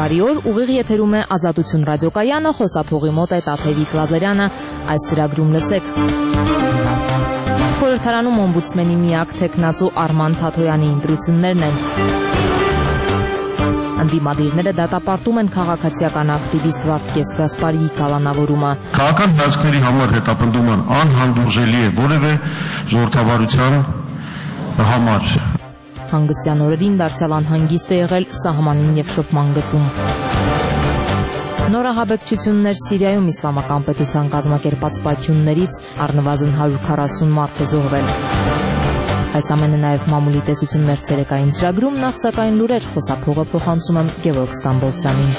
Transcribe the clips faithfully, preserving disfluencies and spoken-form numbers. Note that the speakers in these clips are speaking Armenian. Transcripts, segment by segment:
Բարի օր, ուղիղ եթերում է Ազատություն ռադիոկայանը, խոսափողի մոտ է Տաթևիկ Լազարյանը, այս ծրագրում լսեք։ Խորհրդարանում օմբուդսմենի միակ թեկնածու Արման Թաթոյանի ընտրություններն են։ Ընդդիմադիրները դատապարտում են քաղաքացիական ակտիվիստ Վարդգես Գասպարիի կալանավորումը։ Քաղաքական հայացքների համար հետապնդումը անհանդուրժելի է որևէ ժողովրդավարության համար։ Հանգստյան օրերին դարձյալ անհանգիստ է եղել սահմանին եւ շփման գծում։ Նորահաբեկչություններ Սիրիայում իսլամական պետության կազմակերպած պայթյուններից առնվազն հարյուր քառասուն մարդ է զոհվել։ Այս ամենը նաև մամուլի տեսություն մեր ցերեկային ծրագրում, նախ սակայն լուրեր, խոսափողը փոխանցում եմ Գևորգ Ստամբոլցյանին։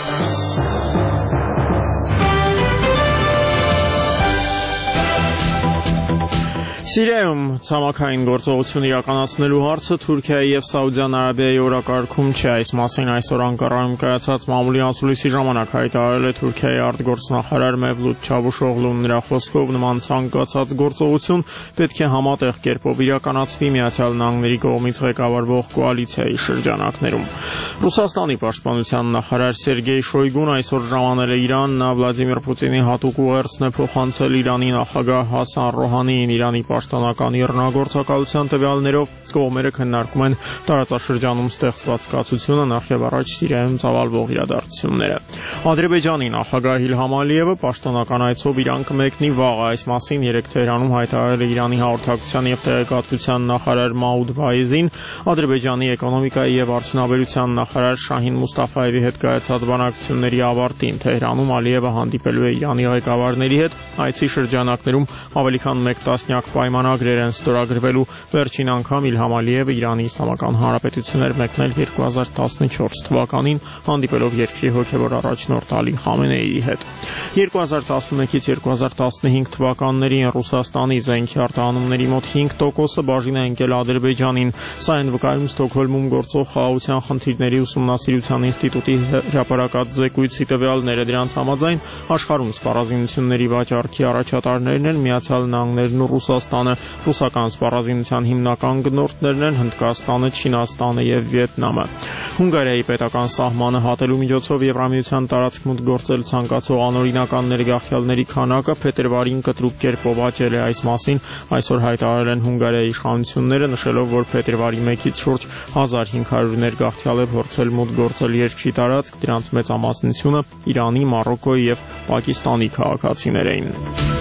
Սիրիայում ցամաքային գործողություն իրականացնելու հարցը Թուրքիայի եւ Սաուդյան Արաբիայի օրակարգում չէ, այս մասին այսօր Անկարայում կայացած մամուլի անցուլիսի ժամանակ հայտարարել է Թուրքիայի արտգործնախարար Մևլութ Չավուշօղլուն, նրա խոսքով նման ցանկացած գործողություն պետք է համատեղ կերպով իրականացվի Միացյալ Նահանգների կողմից ղեկավարվող կոալիցիայի շրջանակներում։ Ռուսաստանի պաշտպանության նախարար Սերգեյ Շոյգուն այսօր ժամանել է Իրան, նա Վլադիմիր Պուտինի հատուկ ուղերձն է փոխանցել Իրանի նախագահ Հասան Ռոհանիին, Իրանի պաշտոնական իռնագործակալության տվյալներով կողմերը քննարկում են տարածաշրջանում ստեղծված կացությունը, նախ եւ առաջ Սիրիայում ծավալվող իրադարձությունները։ Ադրբեջանի նախագահ Իլհամ Ալիևը պաշտոնական այցով Իրան կմեկնի վաղ, այս մասին երեկ Թեհրանում հայտարարել է Իրանի հաղորդակցության եւ տեղեկատվության նախարար Մաուդ Վայեզին, Ադրբեջանի էկոնոմիկայի եւ արդյունաբերության նախարար Շահին Մուստաֆայևի հետ կայացած բանակցությունների ավարտին Թեհրանում Ալիևը հանդիպելու է Իրանի ղեկավարների հետ, այցի շրջանակներում ավելի քան մեկ տասնյակ պայմանագրեր են ստորագրվելու, վերջին անգամ Իլհամ Ալիևը Իրանի Իսլամական Հանրապետություն էր մեկնել երկու հազար տասնչորս թվականին, հանդիպելով երկրի հոգևոր առաջնորդ Ալի Խամենեիի հետ։ երկու հազար տասնմեկից երկու հազար տասնհինգ թվականներին Ռուսաստանի զենքի արտահանումների մոտ հինգ տոկոսը բաժին է ընկել Ադրբեջանին, սա են վկայում Ստոկհոլմում գործող խաղաղության խնդիրների ուսումնասիրության ինստիտուտի հրապարակած զեկույցի տվյալները, դրանց համաձայն աշխարհում սպառազինությունների վաճառքի առաջատարներն են Միացյալ Նահանգներն ու Ռուսաստանը, ռուսական սպառազինության հիմնական գնորդներն են Հնդկաստանը, Չինաստանը եւ Վիետնամը։ Հունգարիայի պետական սահմանը հատելու միջոցով Եվրամիության տարածք մուտք գործել ցանկացող անօրինական ներգաղթյալների քանակը փետրվարին կտրուկ կերպով աճել է, այս մասին այսօր հայտարարել են Հունգարիայի իշխանությունները, նշելով, որ փետրվարի մեկից շուրջ հազար հինգ հարյուր ներգաղթյալ է փորձել մուտք գործել երկրի տարածք, դրանց մեծամասնությունը Իրանի, Մարոկոյի եւ Պակիստանի քաղաքացիներ էին։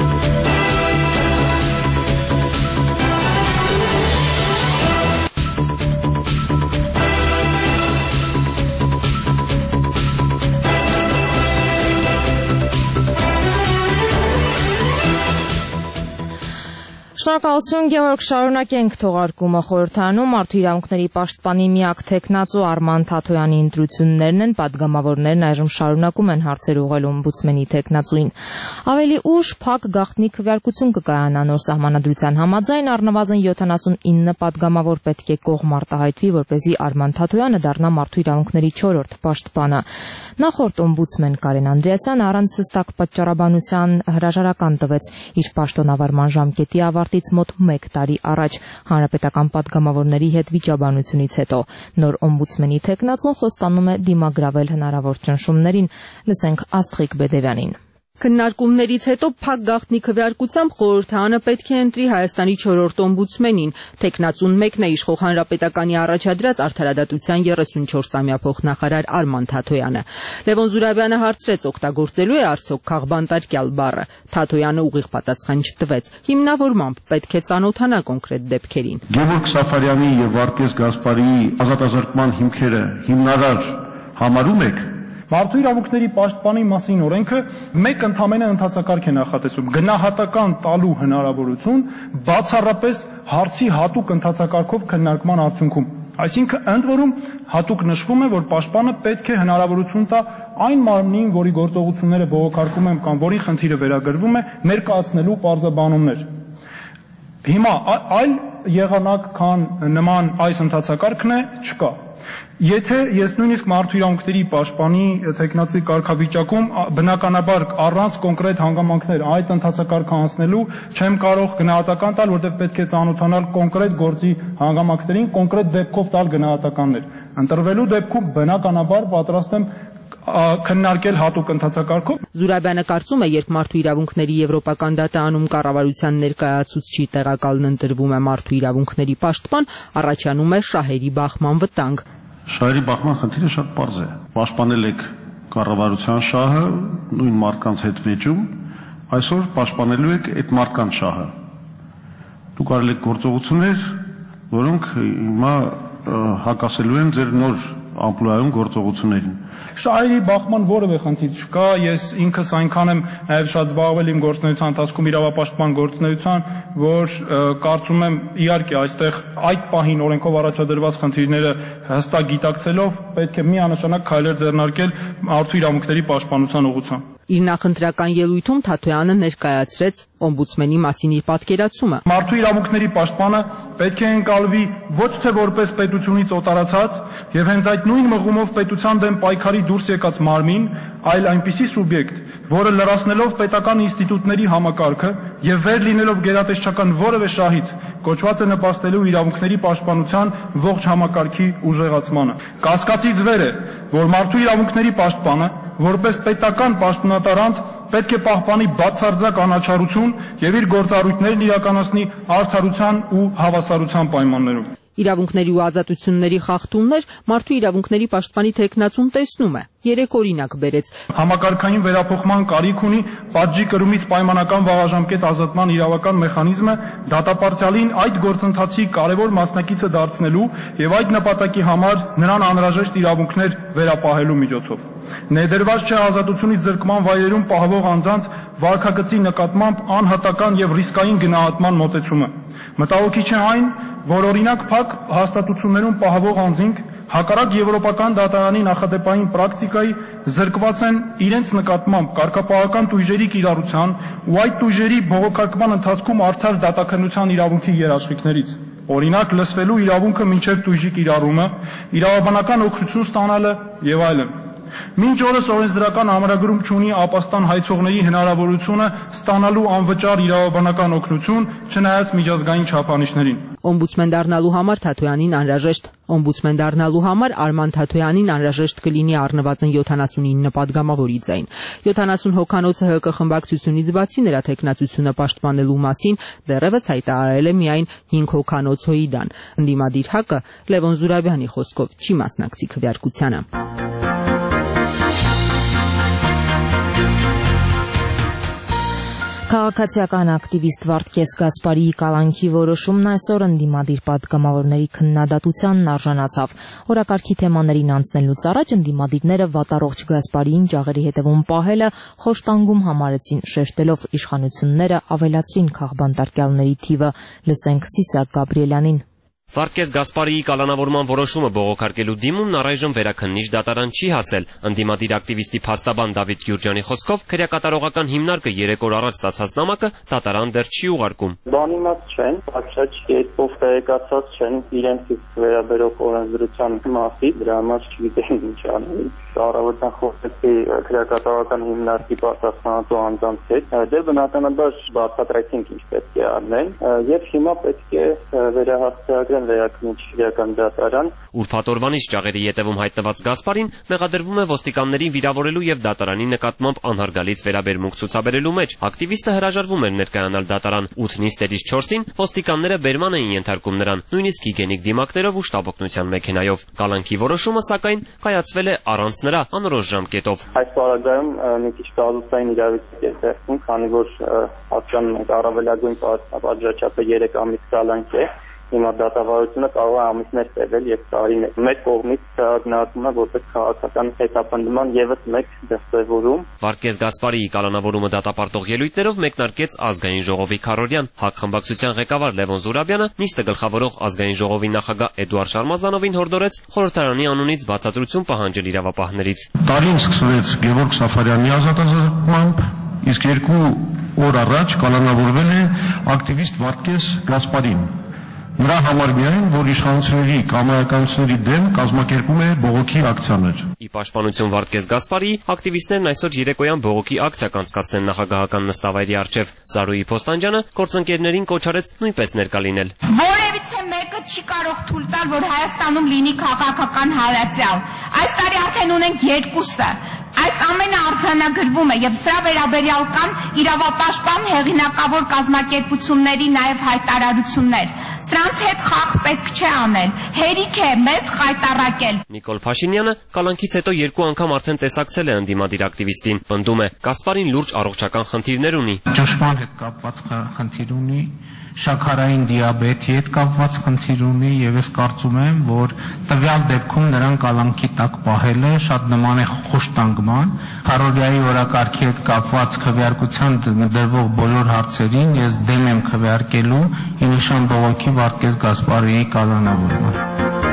Շնորհակալություն Գևորգ, շարունակենք թողարկումը խորհրդարանում Մարդու իրավունքների պաշտպանի միակ թեկնածու Արման Թաթոյանի ընտրություններն են, պատգամավորներն այժմ շարունակում են հարցեր ուղղել օմբուդսմենի թեկնածուին։ Ավելի ուշ փակ գաղտնի քվեարկություն կկայանա նոր սահմանադրության համաձայն, առնվազն յոթանասունինը պատգամավոր պետք է կողմ արտահայտվի, որպեսզի Արման Թաթոյանը դառնա Մարդու իրավունքների չորրորդ պաշտպանը։ Նախորդ օմբուդսմեն Կարեն Անդրեասյանը առանց հստակ պատճառաբանության հրաժարական տվեց իր պաշտոնավարման ժամկետի ավարտից մոտ մեկ տարի առաջ հանրապետական պատգամավորների հետ վիճաբանությունից հետո։ Նոր օմբուդսմենի թեկնածուն խոստանում է դիմագրավել հնարավոր ճնշումներին, լսենք Աստղիկ Բեդևյանին։ Քննարկումներից հետո փակ գաղտնի քվեարկությամբ խորհրդարանը պետք է ընտրի Հայաստանի չորրորդ օմբուդսմենին։ Թեկնածուն մեկն է իշխող հանրապետականի առաջադրած արդարադատության երեսունչորսամյա փոխնախարար Արման Թաթոյանը։ Լևոն Զուրաբյանը հարցրեց, օգտագործելու է արդյոք քաղբանտարկյալ բառը։ Թաթոյանը ուղիղ պատասխան չտվեց։ Հիմնավորմամբ պետք է ծանոթանա կոնկրետ դեպքերին։ Գևորգ Սաֆարյանի եւ Վարդգես Գասպարիի ազատազրկման հիմքերը հիմնարար համարում եք։ Մարդու իրավունքների պաշտպանի մասին օրենքը մեկ ընդամենը ընթացակարգ է նախատեսում գնահատական տալու հնարավորություն բացառապես հարցի հատուկ ընթացակարգով քննարկման արդյունքում։ Այսինքն ընդ որում հատուկ նշվում է, որ պաշտպանը պետք է հնարավորություն տա այն մարմնին, որի գործողությունները բողոքարկում են կամ որի խնդիրը վերագրվում է, ներկայացնելու պարզաբանումներ։ Հիմա այլ եղանակ, քան նման այս ընթացակարգն է, չկա։ Եթե ես նույնիսկ մարդու իրավունքների պաշտպանի թեկնածուի կարգավիճակում բնականաբար առանց կոնկրետ հանգամանքներ այդ ընթացակարգը անցնելու չեմ կարող գնահատական տալ, որտեղ պետք է ծանոթանալ կոնկրետ գործի հանգամանքներին, կոնկրետ դեպքով տալ գնահատականներ։ Ընտրվելու դեպքում բնականաբար պատրաստ եմ քննարկել հատուկ ընթացակարգով։ Զուրաբյանը կարծում է, երբ Մարդու իրավունքների Եվրոպական դատարանում կառավարության ներկայացուցչի տեղակալն ընտրվում է Մարդու իրավունքների պաշտպան, առաջանում է շահերի բախման վտանգ։ Շահերի բախման խնդիրը շատ պարզ է։ Պաշտպանել եք կառավարության շահը նույն մարդկանց հետ վեճում, այսօր պաշտպանելու եք այդ մարդկանց շահը։ Դուք արել եք գործողություններ, որոնք հիմա հակասելու են ձեր նոր ամպլուայում գործողություններին։ Շահերի բախման որևէ խնդիր չկա, ես ինքս այնքան եմ նաև շատ զբաղվել իմ գործունեության ընթացքում իրավապաշտպան գործունեության, որ կարծում եմ իհարկե այստեղ այդ պահին օրենքով առաջադրված խնդիրները հստակ գիտակցելով պետք է միանշանակ քայլեր ձեռնարկել մարդու իրավունքների պաշտպանության ուղղությամբ։ Իր նախընտրական ելույթում Թաթոյանը ներկայացրեց օմբուդսմենի մասին իր պատկերացումը։ Մարդու իրավունքների պաշտպանը պետք է ընկալվի ոչ թե որպես պետությունից օտարացած եւ հենց այդ նույն մղումով պետության դեմ պայքարի դուրս եկած մարմին, այլ այնպիսի սուբյեկտ, որը լրացնելով պետական ինստիտուտների համակարգը եւ վեր լինելով գերատեսչական որևէ շահից կոչված է նպաստելու իրավունքների պաշտպանության ողջ համակարգի ուժեղացմանը։ Կասկածից վեր է, որ մարդու իրավունքների պաշտպանը որպես պետական պաշտոնատար անձ պետք է պահպանի բացարձակ անաչառություն եւ իր գործառույթներն իրականացնի արդարության ու հավասարության պայմաններով։ Իրավունքների ու ազատությունների խախտումներ Մարդու իրավունքների պաշտպանի թեկնածուն տեսնում է։ Երեք օրինակ բերեց. Համակարգային վերափոխման կարիք ունի պատժի կրումից պայմանական վաղաժամկետ ազատման իրավական մեխանիզմը դատապարտյալին այդ գործընթացի կարևոր մասնակիցը դարձնելու եւ այդ նպատակի համար նրան անհրաժեշտ իրավունքներ վերապահելու միջոցով։ Ներդրված չէ ազատությունից զրկման վայրերում պահվող անձանց վարքագծի նկատմամբ անհատական եւ ռիսկային գնահատման մոտեցումը։ Մտահոգիչ է այն, որ օրինակ փակ հաստատություններում պահվող անձինք հակառակ եվրոպական դատարանի նախադեպային պրակտիկայի զրկված են իրենց նկատմամբ կարգապահական տույժերի կիրառության ու այդ տույժերի բողոքարկման ընթացքում արդար դատաքննության իրավունքի երաշխիքներից։ Օրինակ լսվելու իրավունքը մինչև տույժի կիրառումը, իրավաբանական օգնություն ստանալը եւ այլն։ Մինչ օրս օրենսդրական ամրագրում չունի ապաստան հայցողների հնարավորությունը ստանալու անվճար իրավաբանական օգնություն, չնայած միջազգային չափանիշներին։ Օմբուդսմեն դառնալու համար Թաթոյանին անհրաժեշտ Օմբուդսմեն դառնալու համար Արման Թաթոյանին անհրաժեշտ կլինի առնվազն յոթանասունինը պատգամավորի ձայն։ յոթանասուն հոգանոցը ՀԿ խմբակցությունից բացի նրա թեկնածությունը պաշտպանելու մասին դեռևս հայտարարել է միայն հինգ հոգանոց հոիդան։ Ընդդիմադիր ՀԱԿ-ը Լևոն Զուրաբյանի խոսքով չի մասնակցի քվեարկությանը։ Քաղաքացիական ակտիվիստ Վարդգես Գասպարիի կալանքի որոշումն այսօր ընդդիմադիր պատգամավորների քննադատությանն արժանացավ։ Օրակարգի թեմաներին անցնելուց առաջ ընդդիմադիրները վատառողջ Գասպարիին ջաղերի հետևում պահելը խոշտանգում համարեցին, շեշտելով իշխանությունները ավելացրին քաղբանտարկյալների թիվը։ Լսենք Սիսակ Գաբրիելյանին։ Վարդգես Գասպարիի կալանավորման որոշումը բողոքարկելու դիմումն առայժմ վերաքննիչ դատարան չի հասել։ Ընդդիմադիր ակտիվիստի փաստաբան Դավիթ Գյուրջյանի խոսքով քրեակատարողական հիմնարկը երեք օր առաջ ստացած նամակը դատարան դեռ չի ուղարկում։ Բանիմաց չեն, պատշաճ կերպով տեղեկացած չեն իրենցից վերաբերող օրենսդրության մասին, դրա համար չգիտեն ինչ անել։ Կառավարության խոսքի քրեակատարողական հիմնարկի պատասխանատու անձանց հետ դե բնականաբար բացատրեցինք ինչ պետք է անեն եւ հիմա պետք է վերահասցրել վերաքննիչական դատարան։ Ուրբաթ օրվանից ջաղերի ետևում հայտնված Գասպարին մեղադրվում է ոստիկաններին վիրավորելու եւ դատարանի նկատմամբ անհարգալից վերաբերմունք ցուցաբերելու մեջ։ Ակտիվիստը հրաժարվում էր ներկայանալ դատարան։ ութ նիստերից չորսին ոստիկանները բերման էին ենթարկում նրան, նույնիսկ հիգենիկ դիմակներով ու շտապօգնության մեքենայով։ Կալանքի որոշումը սակայն կայացվել է առանց նրա անորոշ ժամկետով։ Այս պարագայում մի քիչ կազուսային իրավիճակ է ստեղծվում, քանի որ հասկանում ենք առավելագույն պատժաճապը երեք ամիս կալանք է։ Հիմա դատավարությունը կարող է ամիսներ տևել եւ տարիներ։ Մեկ կողմից գնահատվում է որպես քաղաքական հետապնդման եւս մեկ դրսևորում։ Վարդգես Գասպարիի կալանավորումը դատապարտող ելույթներով մեկնարկեց ազգային ժողովի քառօրյան։ ՀԱԿ խմբակցության ղեկավար Լևոն Զուրաբյանը նիստը գլխավորող ազգային ժողովի նախագահ Էդուարդ Շարմազանովին հորդորեց խորհրդարանի անունից բացատրություն պահանջել իրավապահներից։ Տարին սկսվեց Գևորգ Սաֆարյանի ազատազրկմամբ, իսկ երկու օր առաջ կալանավորվել է ակտիվիստ Վարդգես Գասպարին։ Նրա համար միայն, որ իշխանությունների կամայականությունների դեմ կազմակերպում է բողոքի ակցիաներ։ Ի պաշտպանություն Վարդգես Գասպարիի, ակտիվիստներն այսօր երեկոյան բողոքի ակցիա կանցկացնեն նախագահական նստավայրի առջև։ Զարուհի Փոստանջյանը գործընկերներին կոչարեց նույնպես ներկա լինել։ Որևիցե մեկը չի կարող թույլ տալ, որ Հայաստանում լինի քաղաքական հալածյալ։ Այս տարի արդեն ունենք երկուսը։ Այս ամենը արձանագրվում է եւ սրա վերաբերյալ կան իրավապաշտպան հեղինակավոր կազմակերպությունների նաեւ հայտարարություններ։ Սրանց հետ խաղ պետք չէ անել, հերիք է մեզ խայտառակել։ Նիկոլ Փաշինյանը կալանքից հետո երկու անգամ արդեն տեսակցել է ընդդիմադիր ակտիվիստին, պնդում է Կասպարին լուրջ առողջական խնդիրներ ունի։ Ճնշման հետ կապված խնդիր ունի, շաքարային դիաբետի հետ կապված խնդիր ունի եւ ես կարծում եմ, որ տվյալ դեպքում նրան կալանքի տակ պահելը շատ նման է խոշտանգման, քարորիայի օրակարգի հետ կապված քվեարկության դրվող բոլոր հարցերին ես դեմ եմ քվեարկելու Ինիշան բողոքի Վարդգես Գասպարիի կալանավորման։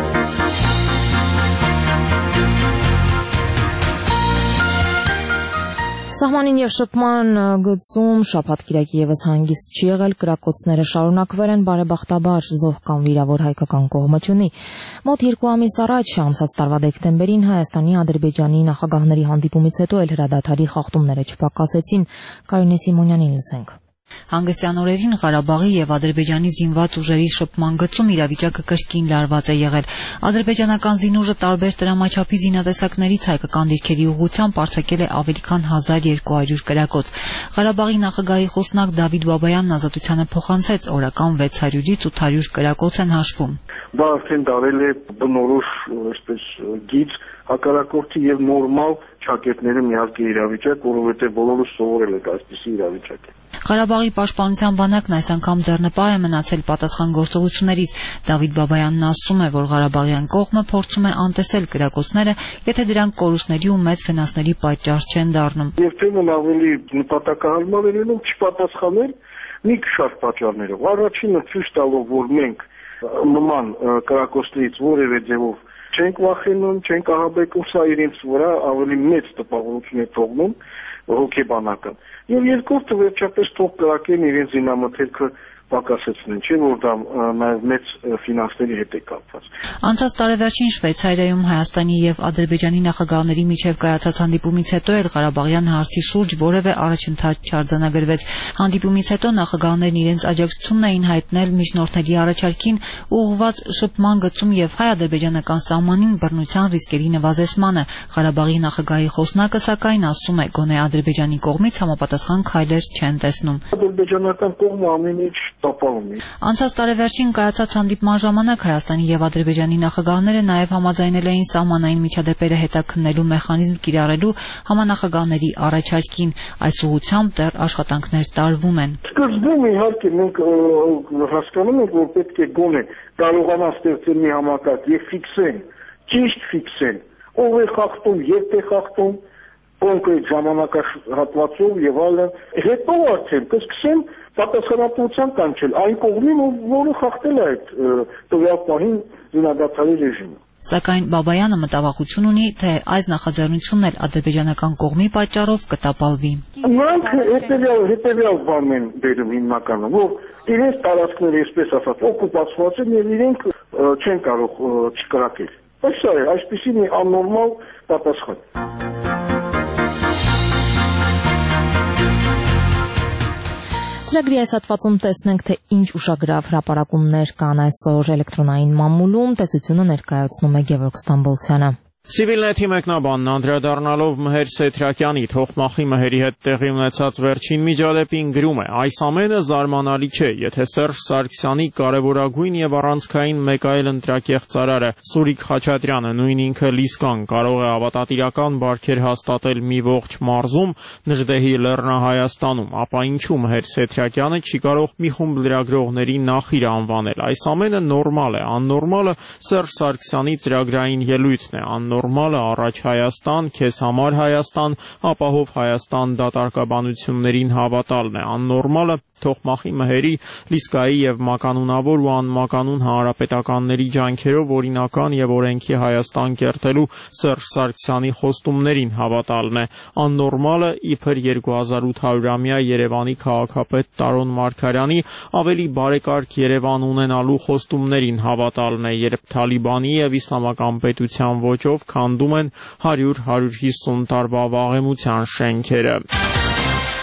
Սահմանին եւ շփման գծում շաբաթ-կիրակի եւս հանգիստ չի եղել, կրակոցները շարունակվել են, բարեբախտաբար զոհ կամ վիրավոր հայկական կողմը չունի։ Մոտ երկու ամիս առաջ, անցած տարվա դեկտեմբերին Հայաստանի, Ադրբեջանի նախագահների հանդիպումից հետո էլ հրադադարի խախտումները չպակասեցին։ Կարինե Սիմոնյանին լսենք։ Հանգստյան օրերին Ղարաբաղի եւ Ադրբեջանի զինված ուժերի շփման գծում իրավիճակը կրկին լարված է եղել։ Ադրբեջանական զինուժը տարբեր տրամաչափի զինատեսակներից հայկական դիրքերի ուղղությամբ արձակել է ավելի քան հազար երկու հարյուր կրակոց։ Ղարաբաղի նախագահի խոսնակ Դավիթ Բաբայանն Ազատությանը փոխանցեց, օրական վեց հարյուրից ութ հարյուր կրակոց են հաշվում։ Դա արդեն դարել է բնորոշ, այսպես գիծ հակառակորդի եւ նորմալ ճակերտները միակ իրավիճակ, որովհետեւ բոլորը սովորել են այսպիսի իրավիճակ։ Ղարաբաղի պաշտպանության բանակն այս անգամ ձեռնպահ է մնացել պատասխան գործողություններից։ Դավիթ Բաբայանն ասում է, որ Ղարաբաղյան կողմը փորձում է անտեսել կրակոցները, եթե դրանք կորուստների ու մեծ վնասների պատճառ չեն դառնում։ Երբեմն ավելի նպատակահարմար է լինում չպատասխանել մի քիչ պատճառներով։ Առաջինը ցույց տալով, որ մենք նման կրակոցներից որևէ ձևով չենք վախենում, չենք ահաբեկում, սա իրենց վրա ավելի մեծ տպավորություն է թողնում հոգեբանական։ Եվ երկրորդը վերջապես թող կրակեն իրենց զինամթերքը պակասեցնեն, չէ՞ որ դա նաև մեծ ֆինանսների հետ է կապված։ Անցած տարեվերջին Շվեյցարիայում Հայաստանի եւ Ադրբեջանի նախագահների միջև կայացած հանդիպումից հետո էլ Ղարաբաղյան հարցի շուրջ որևէ առաջընթաց չարձանագրվեց։ Հանդիպումից հետո նախագահներն իրենց աջակցությունն էին հայտնել միջնորդների առաջարկին ուղղված շփման գծում եւ հայ-ադրբեջանական սահմանին բռնության ռիսկերի նվազեցմանը։ Ղարաբաղի նախագահի խոսնակը սակայն ասում է, գոնե Ադրբեջանի կողմից համապատասխան քայլեր չեն տեսնում։ Ադրբեջանական կողմը ամեն ինչ Անցած տարեվերջին կայացած հանդիպման ժամանակ Հայաստանի եւ Ադրբեջանի նախագահները նաեւ համաձայնել էին սահմանային միջադեպերը հետաքննելու մեխանիզմ կիրառելու համանախագահների առաջարկին։ Այս ուղղությամբ դեռ աշխատանքներ տարվում են։ Սկզբում իհարկե մենք հասկանում ենք, որ պետք է գոնե կարողանան ստեղծել մի համակարգ եւ ֆիքսեն, ճիշտ ֆիքսեն, ով է խախտում, երբ է խախտում, կոնկրետ ժամանակահատվածով եւ այլն։ Հետո արդեն կսկսեն պատասխանատվության կանչել այն կողմին, որը խախտել է այդ տվյալ պահին զինադադարի ռեժիմը։ Սակայն Բաբայանը մտավախություն ունի, թե այս նախաձեռնությունն էլ ադրբեջանական կողմի պատճառով կտապալվի։ Նրանք հետևյալ հետևյալ բանն են բերում հիմնականում, որ իրենց տարածքները, այսպես ասած, օկուպացված են եւ իրենք չեն կարող չկրակել։ Բայց սա է, այսպիսի մի աննորմալ պատասխան։ Ծրագրի այս հատվածում տեսնենք, թե ինչ ուշագրավ հրապարակումներ կան այսօր էլեկտրոնային մամուլում, տեսությունը ներկայացնում է Գևորգ Ստամբոլցյանը։ Civilnet-ի մեկնաբանն անդրադառնալով Մհեր Սեթրակյանի թողմախի մհերի հետ տեղի ունեցած վերջին միջադեպին գրում է. այս ամենը զարմանալի չէ, եթե Սերժ Սարգսյանի կարևորագույն եւ առանցքային մեկ այլ ընտրակեղծարարը Սուրիկ Խաչատրյանը, նույն ինքը Լիսկան, կարող է ավատատիրական բարքեր հաստատել մի ողջ մարզում, Նժդեհի Լեռնահայաստանում, ապա ինչու Մհեր Սեթրակյանը չի կարող մի խումբ լրագրողների նախիր անվանել։ Այս ամենը նորմալ է, աննորմալը Սերժ Սարգսյանի ծրագրային ելույթն է, նորմալը առաջ Հայաստան, քեզ համար Հայաստան, ապահով Հայաստան դատարկաբանություններին հավատալն է, աննորմալը թողմախի մհերի, Լիսկայի եւ մականունավոր ու անմականուն հանրապետականների ջանքերով օրինական եւ օրենքի Հայաստան կերտելու Սերժ Սարգսյանի խոստումներին հավատալն է, աննորմալը իբր երկու հազար ութ հարյուրամյա Երևանի քաղաքապետ Տարոն Մարգարյանի ավելի բարեկարգ Երևան ունենալու խոստումներին հավատալն է, երբ Թալիբանի եւ իսլամական պետության ոճով քանդում են հարյուր հարյուր հիսուն տարվա վաղեմության շենքերը։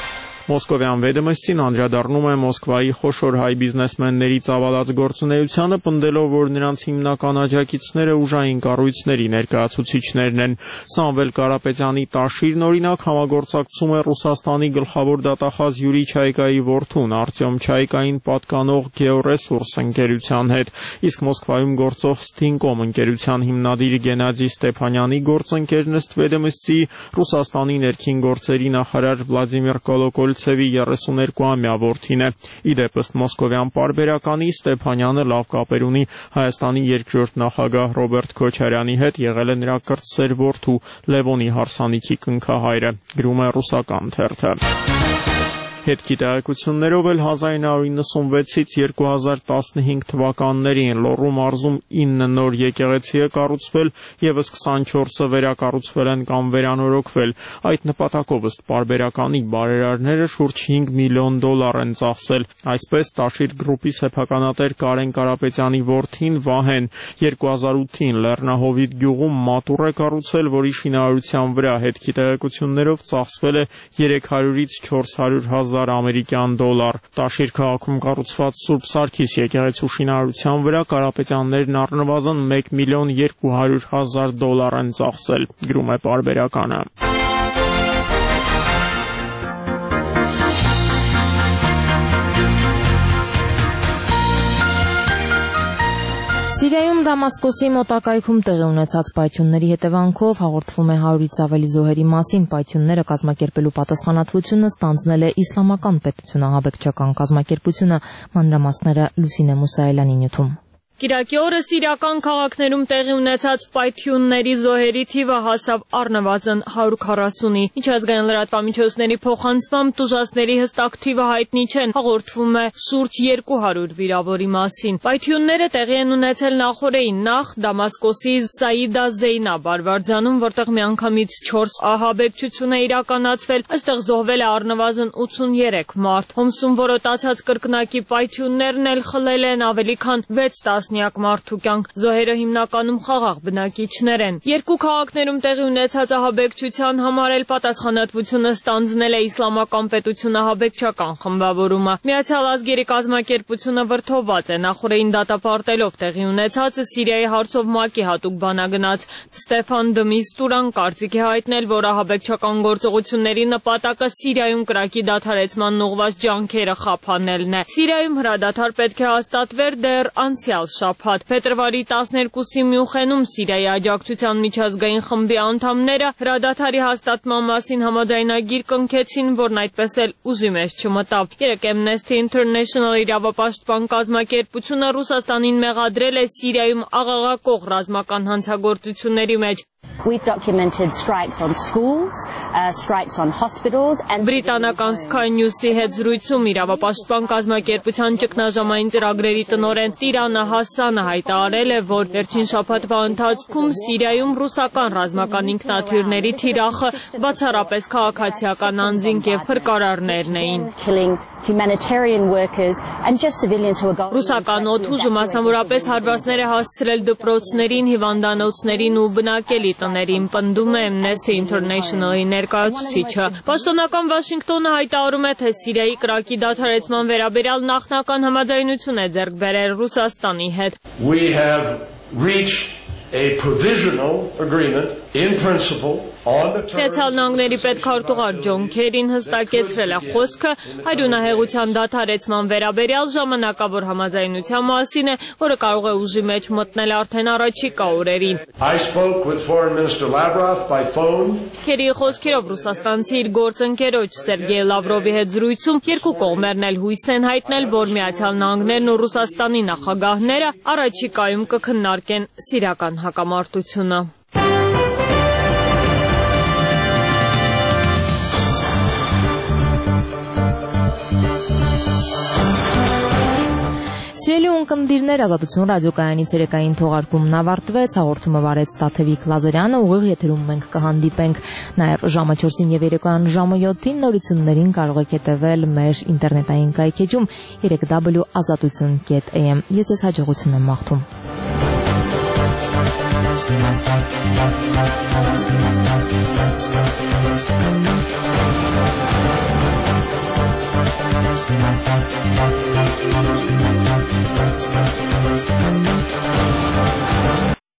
Մոսկովյան Վեդոմստին անդրադառնում է Մոսկվայի խոշոր հայ բիզնեսմենների ծավալած գործունեությանը, պնդելով, որ նրանց հիմնական աջակիցները ուժային կառույցների ներկայացուցիչներն են։ Սամվել Կարապետյանի Տաշիրն օրինակ համագործակցում է Ռուսաստանի գլխավոր դատախազ Յուրի Չայկայի որդուն Արտյոմ Չայկային պատկանող Գեոռեսուրս ընկերության հետ, իսկ Մոսկվայում գործող Stinkom ընկերության հիմնադիր Գենադի Ստեփանյանի գործընկերն ըստ Վեդոմստի Ռուսաստանի ներքին գործերի նախարար Վլադիմիր Կոլոկոլցևի երեսուներկուամյա որդին է։ Ի դեպ ըստ մոսկովյան պարբերականի Ստեփանյանը լավ կապեր ունի Հայաստանի երկրորդ նախագահ Ռոբերտ Քոչարյանի հետ, եղել է նրա կրտսեր որդու Լևոնի հարսանիքի կնքահայրը, գրում է ռուսական թերթը։ Հետքի տեղեկություններով էլ հազար նույն հարյուր նվեցից երկու հազար տասնհինգ թվականներին Լոռու մարզում ինը նոր եկեղեցի է կառուցվել, եւս քսանչորսը վերակառուցվել են կամ վերանորոգվել։ Այդ նպատակով ըստ պարբերականի բարերարները շուրջ հինգ միլիոն դոլար են ծախսել։ Այսպես Տաշիր գրուպի սեփականատեր Կարեն Կարապետյանի որդին Վահեն երկու հազար ութին Լեռնահովիտ գյուղում մատուռ է կառուցել, որի շինարարության վրա հետքի տեղեկություններով ծախսվել է երեք հարյուրից չորս հարյուր հազար ամերիկյան դոլար։ Տաշիր քաղաքում կառուցված Սուրբ Սարգիս եկեղեցու շինարարության վրա Կարապետյաններն առնվազն մեկ միլիոն երկու հարյուր հազար դոլար են ծախսել, գրում է պարբերականը։ Սիրիայում Դամասկոսի մոտակայքում տեղի ունեցած պայթյունների հետևանքով հաղորդվում է հարյուրից ավելի զոհերի մասին։ Պայթյունները կազմակերպելու պատասխանատվությունը ստանձնել է Իսլամական պետություն ահաբեկչական կազմակերպությունը, մանրամասները Լուսինե Մուսայելյանի նյութում։ Կիրակի օրը սիրիական քաղաքներում տեղի ունեցած պայթյունների զոհերի թիվը հասավ առնվազն հարյուր քառասունի։ Միջազգային լրատվամիջոցների փոխանցմամբ տուժածների հստակ թիվը հայտնի չեն, հաղորդվում է շուրջ երկու հարյուր վիրավորի մասին։ Պայթյունները տեղի են ունեցել նախօրեին, նախ Դամասկոսի Սաիդա Զեյնաբ արվարձանում, որտեղ միանգամից չորս ահաբեկչություն է իրականացվել, այստեղ զոհվել է առնվազն ութսուներեք մարդ։ Հոմսում որոտացած կրկնակի պայթյուններն էլ խլել են ավելի քան վեց տասնյակ մարդու կյանք, զոհերը հիմնականում խաղաղ բնակիչներ են։ Երկու քաղաքներում տեղի ունեցած ահաբեկչության համար էլ պատասխանատվությունը ստանձնել է Իսլամական պետություն ահաբեկչական խմբավորումը։ Միացյալ ազգերի կազմակերպությունը վրդովված է նախօրեին դատապարտելով տեղի ունեցածը Սիրիայի հարցով ՄԱԿ-ի հատուկ բանագնաց Ստեփան դը Միստուրան կարծիք է հայտնել, որ ահաբեկչական գործողությունների նպատակը Սիրիայում կրակի դադարեցման ուղղված ջանքերը խափանելն է։ Սիրիայում հրադադար պետք է հաստատվեր դեռ անցյալ շաբաթ։ Փետրվարի տասներկուսի Մյունխենում Սիրիայի աջակցության միջազգային խմբի անդամները հրադադարի հաստատման մասին համաձայնագիր կնքեցին, որն այդպես էլ ուժի մեջ չմտավ։ Երեկ Amnesty International իրավապաշտպան կազմակերպությունը Ռուսաստանին մեղադրել է Սիրիայում աղաղակող ռազմական հանցագործությունների մեջ։ We've documented strikes on schools, uh, strikes on hospitals and Բրիտանական Sky News-ի հետ զրույցում իրավապաշտպան կազմակերպության ճգնաժամային ծրագրերի տնօրեն Տիրանը Հասանը հայտարարել է, որ վերջին շաբաթվա ընթացքում Սիրիայում ռուսական ռազմական ինքնաթիռների թիրախը բացառապես քաղաքացիական անձինք եւ փրկարարներն էին։ humanitarian workers and just civilians who are going Ռուսական օդուժը մասնավորապես հարվածներ է հասցրել դպրոցներին, հիվանդանոցներին ու բնակելի տներին, պնդում է Amnesty International-ի ներկայացուցիչը։ Պաշտոնական Վաշինգտոնը հայտարարում է, թե Սիրիայի կրակի դադարեցման վերաբերյալ նախնական համաձայնություն է ձեռք բերել Ռուսաստանի հետ։ We have reached a provisional agreement in principle on the terms Միացյալ Նահանգների պետքարտուղար Ջոն Քերին հստակեցրել է խոսքը հայրենահեղության դադարեցման վերաբերյալ ժամանակավոր համաձայնության մասին է, որը կարող է ուժի մեջ մտնել արդեն առաջիկա օրերին։ I spoke with Foreign Minister Lavrov by phone. Քերիի խոսքերով ռուսաստանցի իր գործընկերոջ Սերգեյ Լավրովի հետ զրույցում երկու կողմերն էլ հույս են հայտնել, որ Միացյալ Նահանգներն ու Ռուսաստանի նախագահները առաջիկայում կքննարկեն սիրիական հակամարտությունը։ Սիրելի ունկնդիրներ, Ազատություն ռադիոկայանի ցերեկային թողարկումն ավարտվեց, հաղորդումը վարեց Տաթևիկ Լազարյանը, ուղիղ եթերում մենք կհանդիպենք նաև ժամը չորսին եւ երեկոյան ժամը յոթին, նորություններին կարող եք հետևել մեր ինտերնետային կայքեջում երեք w ազատություն կետ a m։ Ես ձեզ հաջողություն եմ մաղթում։